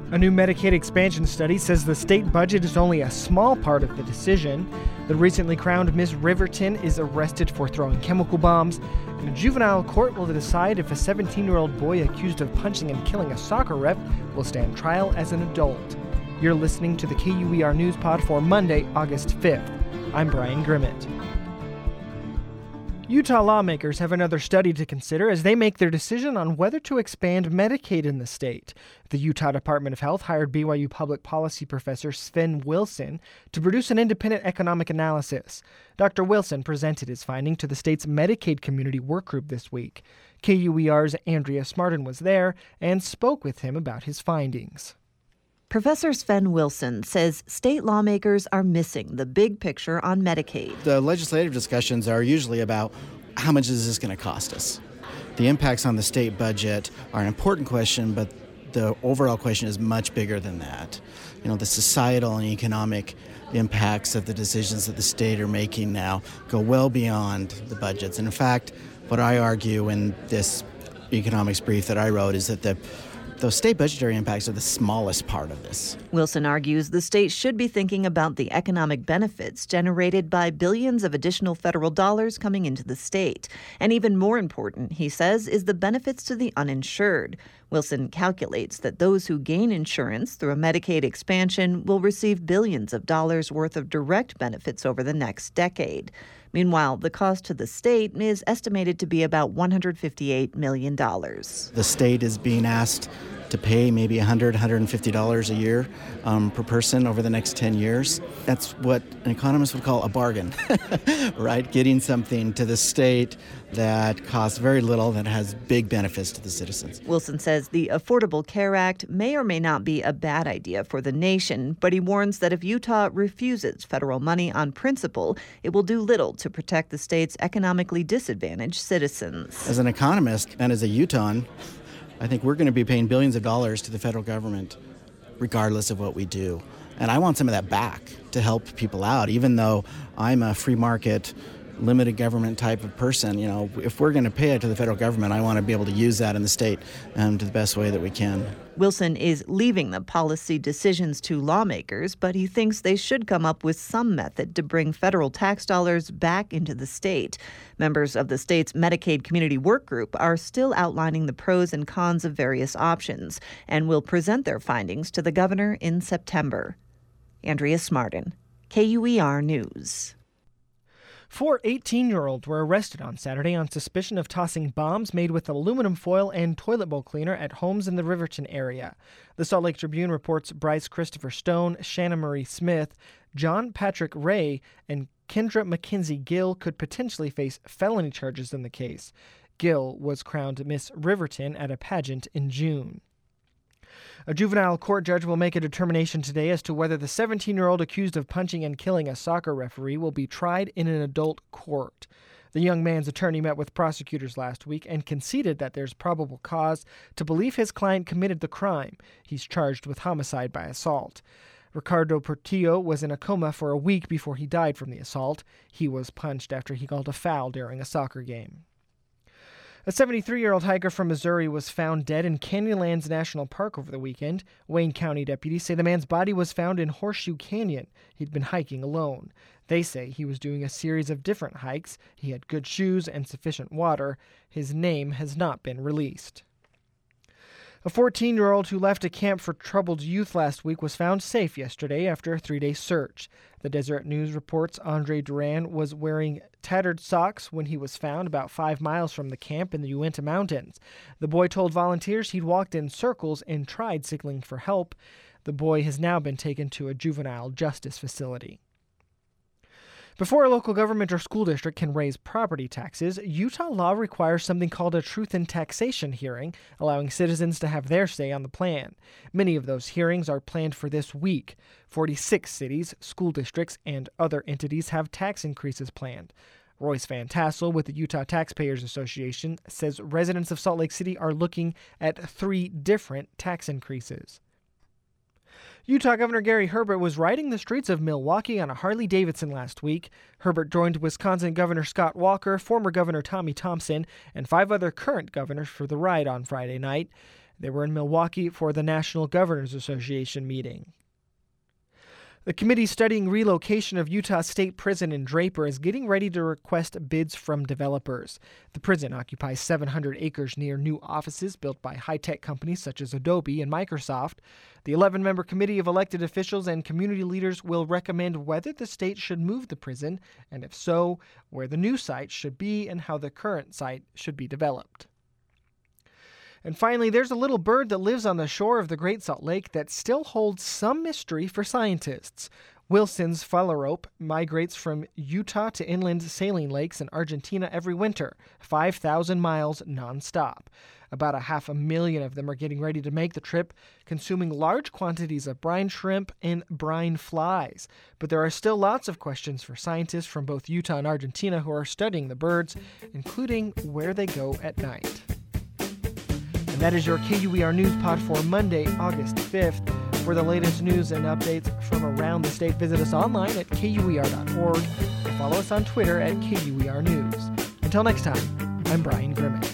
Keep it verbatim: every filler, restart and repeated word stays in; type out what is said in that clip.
A new Medicaid expansion study says the state budget is only a small part of the decision. The recently crowned Miss Riverton is arrested for throwing chemical bombs, and a juvenile court will decide if a seventeen-year-old boy accused of punching and killing a soccer ref will stand trial as an adult. You're listening to the K U E R News Pod for Monday, August fifth. I'm Brian Grimmett. Utah lawmakers have another study to consider as they make their decision on whether to expand Medicaid in the state. The Utah Department of Health hired B Y U public policy professor Sven Wilson to produce an independent economic analysis. Doctor Wilson presented his finding to the state's Medicaid Community Work Group this week. K U E R's Andrea Smartin was there and spoke with him about his findings. Professor Sven Wilson says state lawmakers are missing the big picture on Medicaid. The legislative discussions are usually about how much is this going to cost us. The impacts on the state budget are an important question, but the overall question is much bigger than that. You know, the societal and economic impacts of the decisions that the state are making now go well beyond the budgets. And in fact, what I argue in this economics brief that I wrote is that the Those state budgetary impacts are the smallest part of this. Wilson argues the state should be thinking about the economic benefits generated by billions of additional federal dollars coming into the state. And even more important, he says, is the benefits to the uninsured. Wilson calculates that those who gain insurance through a Medicaid expansion will receive billions of dollars worth of direct benefits over the next decade. Meanwhile, the cost to the state is estimated to be about one hundred fifty-eight million dollars. The state is being asked to pay maybe one hundred dollars, one hundred fifty dollars a year um, per person over the next ten years. That's what an economist would call a bargain, right? Getting something to the state that costs very little, that has big benefits to the citizens. Wilson says the Affordable Care Act may or may not be a bad idea for the nation, but he warns that if Utah refuses federal money on principle, it will do little to protect the state's economically disadvantaged citizens. As an economist and as a Utahn, I think we're going to be paying billions of dollars to the federal government regardless of what we do. And I want some of that back to help people out, even though I'm a free market, limited government type of person. You know, if we're going to pay it to the federal government, I want to be able to use that in the state um, to the best way that we can. Wilson is leaving the policy decisions to lawmakers, but he thinks they should come up with some method to bring federal tax dollars back into the state. Members of the state's Medicaid Community Work Group are still outlining the pros and cons of various options and will present their findings to the governor in September. Andrea Smartin, K U E R News. Four eighteen-year-olds were arrested on Saturday on suspicion of tossing bombs made with aluminum foil and toilet bowl cleaner at homes in the Riverton area. The Salt Lake Tribune reports Bryce Christopher Stone, Shanna Marie Smith, John Patrick Ray, and Kendra McKenzie Gill could potentially face felony charges in the case. Gill was crowned Miss Riverton at a pageant in June. A juvenile court judge will make a determination today as to whether the seventeen-year-old accused of punching and killing a soccer referee will be tried in an adult court. The young man's attorney met with prosecutors last week and conceded that there's probable cause to believe his client committed the crime. He's charged with homicide by assault. Ricardo Portillo was in a coma for a week before he died from the assault. He was punched after he called a foul during a soccer game. A seventy-three-year-old hiker from Missouri was found dead in Canyonlands National Park over the weekend. Wayne County deputies say the man's body was found in Horseshoe Canyon. He'd been hiking alone. They say he was doing a series of different hikes. He had good shoes and sufficient water. His name has not been released. A fourteen-year-old who left a camp for troubled youth last week was found safe yesterday after a three-day search. The Deseret News reports Andre Duran was wearing tattered socks when he was found about five miles from the camp in the Uinta Mountains. The boy told volunteers he'd walked in circles and tried signaling for help. The boy has now been taken to a juvenile justice facility. Before a local government or school district can raise property taxes, Utah law requires something called a truth in taxation hearing, allowing citizens to have their say on the plan. Many of those hearings are planned for this week. forty-six cities, school districts, and other entities have tax increases planned. Royce Van Tassel with the Utah Taxpayers Association says residents of Salt Lake City are looking at three different tax increases. Utah Governor Gary Herbert was riding the streets of Milwaukee on a Harley-Davidson last week. Herbert joined Wisconsin Governor Scott Walker, former Governor Tommy Thompson, and five other current governors for the ride on Friday night. They were in Milwaukee for the National Governors Association meeting. The committee studying relocation of Utah State Prison in Draper is getting ready to request bids from developers. The prison occupies seven hundred acres near new offices built by high-tech companies such as Adobe and Microsoft. The eleven-member committee of elected officials and community leaders will recommend whether the state should move the prison, and if so, where the new site should be and how the current site should be developed. And finally, there's a little bird that lives on the shore of the Great Salt Lake that still holds some mystery for scientists. Wilson's phalarope migrates from Utah to inland saline lakes in Argentina every winter, five thousand miles nonstop. About a half a million of them are getting ready to make the trip, consuming large quantities of brine shrimp and brine flies. But there are still lots of questions for scientists from both Utah and Argentina who are studying the birds, including where they go at night. And that is your K U E R News Pod for Monday, August fifth. For the latest news and updates from around the state, visit us online at K U E R dot org or follow us on Twitter at K U E R News. Until next time, I'm Brian Grimmett.